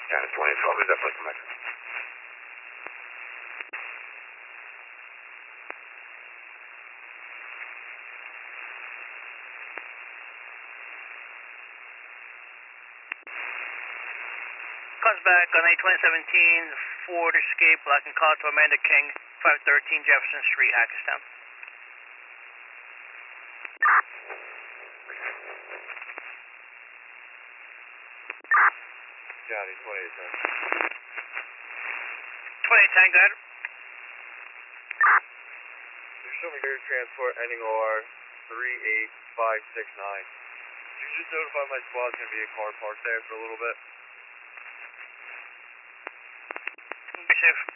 Yeah, it's 2012. Who's that person back? Comes back on a 2017 Ford Escape, black and color to Amanda King, 513 Jefferson Street, Hackettstown. Johnny, 2810. 2810, go ahead. You're showing air transport ending OR 38569. Could you just notify my squad's going to be a car parked there for a little bit? Be safe.